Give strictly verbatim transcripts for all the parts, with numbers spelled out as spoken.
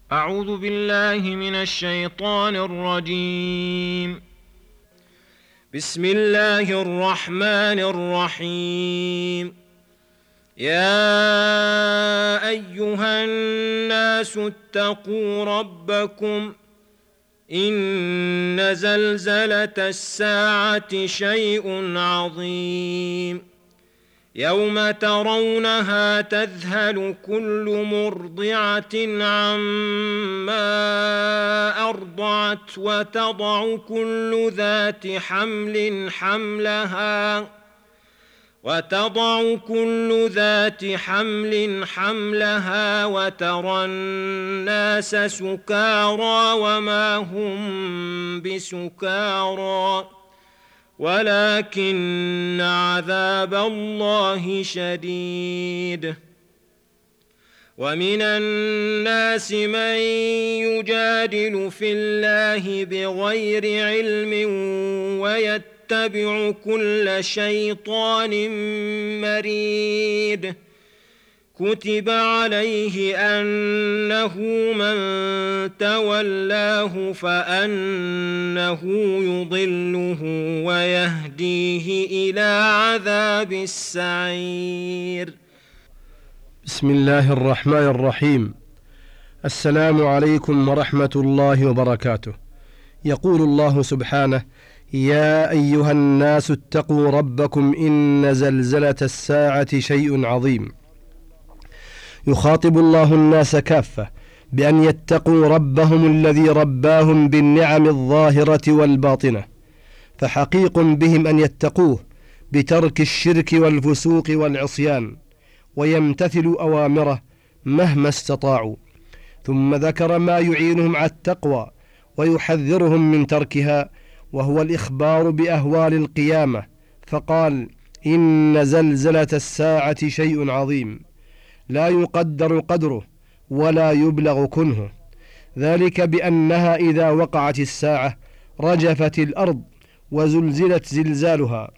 أعوذ بالله من الشيطان الرجيم. بسم الله الرحمن الرحيم. يا أيها الناس اتقوا ربكم إن زلزلة الساعة شيء عظيم يوم ترونها تذهل كل مرضعة عما أرضعت وتضع كل ذات حمل حملها وتضع كل ذات حمل حملها وترى الناس سكارى وما هم بسكارى ولكن عذاب الله شديد. ومن الناس من يجادل في الله بغير علم ويتبع كل شيطان مريد. كتب عليه أنه من تولاه فأنه يضله ويهديه إلى عذاب السعير. بسم الله الرحمن الرحيم. السلام عليكم ورحمة الله وبركاته. يقول الله سبحانه: يا أيها الناس اتقوا ربكم إن زلزلة الساعة شيء عظيم. يخاطب الله الناس كافة بأن يتقوا ربهم الذي رباهم بالنعم الظاهرة والباطنة، فحقيق بهم أن يتقوه بترك الشرك والفسوق والعصيان ويمتثلوا أوامره مهما استطاعوا. ثم ذكر ما يعينهم على التقوى ويحذرهم من تركها، وهو الإخبار بأهوال القيامة، فقال: إن زلزلة الساعة شيء عظيم لا يقدر قدره ولا يبلغ كنهه، ذلك بأنها إذا وقعت الساعة رجفت الأرض وزلزلت زلزالها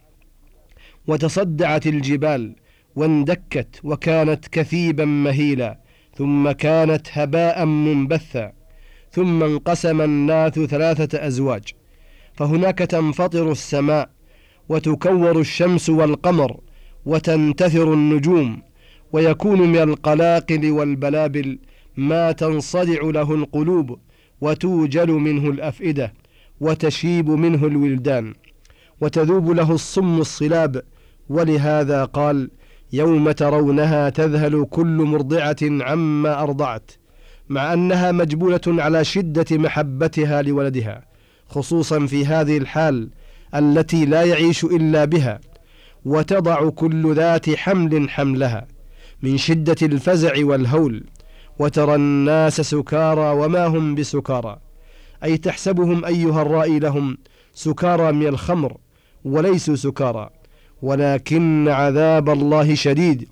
وتصدعت الجبال واندكت وكانت كثيبا مهيلا، ثم كانت هباء منبثا، ثم انقسم الناس ثلاثة أزواج، فهناك تنفطر السماء وتكور الشمس والقمر وتنتثر النجوم، ويكون من القلاقل والبلابل ما تنصدع له القلوب وتوجل منه الأفئدة وتشيب منه الولدان وتذوب له الصم الصلاب. ولهذا قال: يوم ترونها تذهل كل مرضعة عما أرضعت، مع أنها مجبولة على شدة محبتها لولدها، خصوصا في هذه الحال التي لا يعيش إلا بها، وتضع كل ذات حمل حملها من شدة الفزع والهول. وترى الناس سكارى وما هم بسكارى، أي تحسبهم أيها الرائي لهم سكارى من الخمر وليسوا سكارى، ولكن عذاب الله شديد،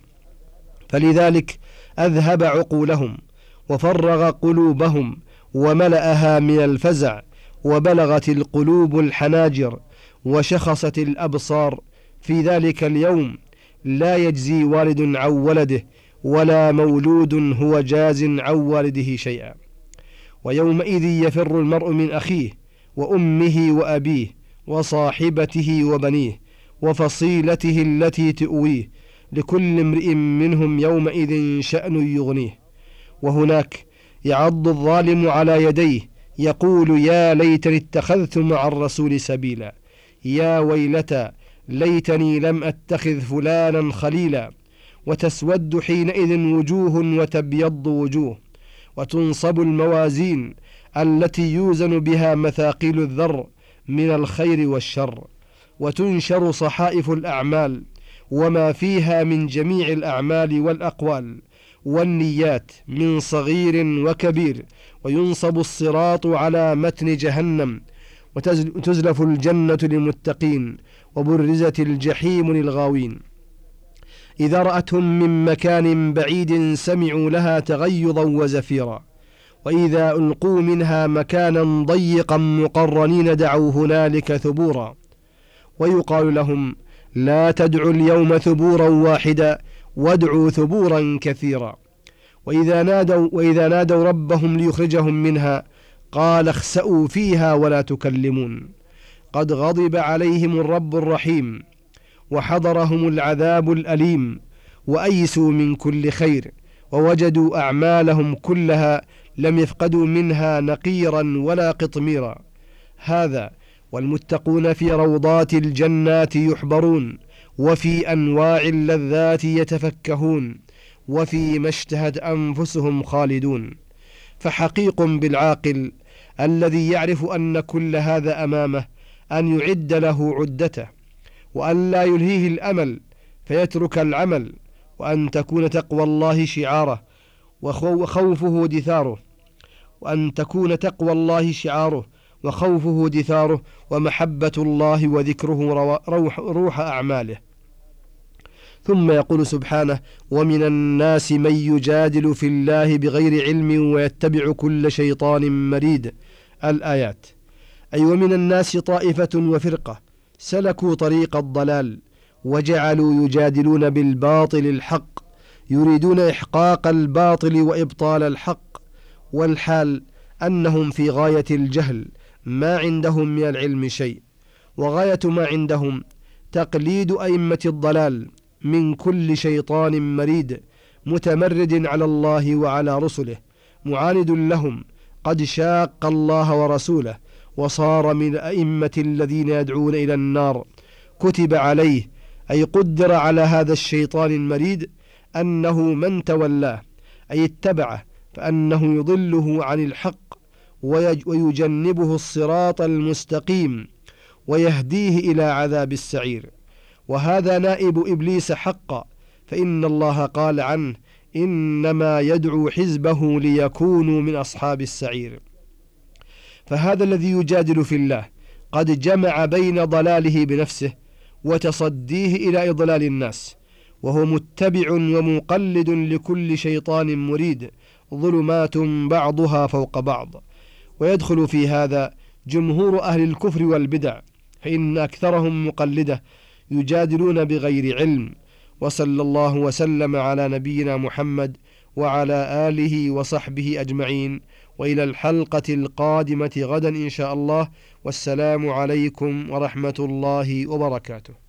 فلذلك أذهب عقولهم وفرغ قلوبهم وملأها من الفزع، وبلغت القلوب الحناجر وشخصت الأبصار. في ذلك اليوم لا يجزي والد عن ولده ولا مولود هو جاز عن والده شيئا. ويومئذ يفر المرء من أخيه وأمه وأبيه وصاحبته وبنيه وفصيلته التي تؤويه، لكل امرئ منهم يومئذ شأن يغنيه. وهناك يعض الظالم على يديه يقول: يا ليتني اتخذت مع الرسول سبيلا، يا ويلتى ليتني لم أتخذ فلانا خليلا. وتسود حينئذ وجوه وتبيض وجوه، وتنصب الموازين التي يوزن بها مثاقيل الذر من الخير والشر، وتنشر صحائف الأعمال وما فيها من جميع الأعمال والأقوال والنيات من صغير وكبير، وينصب الصراط على متن جهنم، وتزلف الجنة للمتقين، وبرزت الجحيم للغاوين. إذا رأتهم من مكان بعيد سمعوا لها تغيظا وزفيرا، وإذا ألقوا منها مكانا ضيقا مقرنين دعوا هنالك ثبورا. ويقال لهم: لا تدعوا اليوم ثبورا واحدا وادعوا ثبورا كثيرا. وإذا نادوا, وإذا نادوا ربهم ليخرجهم منها قال اخسأوا فيها ولا تكلمون. قد غضب عليهم الرب الرحيم وحضرهم العذاب الأليم وأيسوا من كل خير ووجدوا أعمالهم كلها لم يفقدوا منها نقيرا ولا قطميرا. هذا والمتقون في روضات الجنات يحبرون وفي أنواع اللذات يتفكهون وفي ما اشتهت أنفسهم خالدون. فحقيق بالعاقل الذي يعرف أن كل هذا أمامه أن يعد له عدته وأن لا يلهيه الأمل فيترك العمل، وأن تكون تقوى الله شعاره وخوفه دثاره وأن تكون تقوى الله شعاره وخوفه دثاره ومحبة الله وذكره روح, روح أعماله. ثم يقول سبحانه: ومن الناس من يجادل في الله بغير علم ويتبع كل شيطان مريد. الآيات. أي ومن الناس طائفة وفرقة سلكوا طريق الضلال وجعلوا يجادلون بالباطل الحق، يريدون إحقاق الباطل وإبطال الحق، والحال أنهم في غاية الجهل، ما عندهم من العلم شيء، وغاية ما عندهم تقليد أئمة الضلال من كل شيطان مريد متمرد على الله وعلى رسله، معاند لهم، قد شاق الله ورسوله وصار من أئمة الذين يدعون إلى النار. كتب عليه أي قدر على هذا الشيطان المريد أنه من تولاه أي اتبعه فأنه يضله عن الحق ويجنبه الصراط المستقيم ويهديه إلى عذاب السعير. وهذا نائب إبليس حقا، فإن الله قال عنه: إنما يدعو حزبه ليكونوا من أصحاب السعير. فهذا الذي يجادل في الله قد جمع بين ضلاله بنفسه وتصديه إلى إضلال الناس، وهو متبع ومقلد لكل شيطان مريد، ظلمات بعضها فوق بعض. ويدخل في هذا جمهور أهل الكفر والبدع، فإن أكثرهم مقلدة يجادلون بغير علم. وصلى الله وسلم على نبينا محمد وعلى آله وصحبه أجمعين، وإلى الحلقة القادمة غدا إن شاء الله، والسلام عليكم ورحمة الله وبركاته.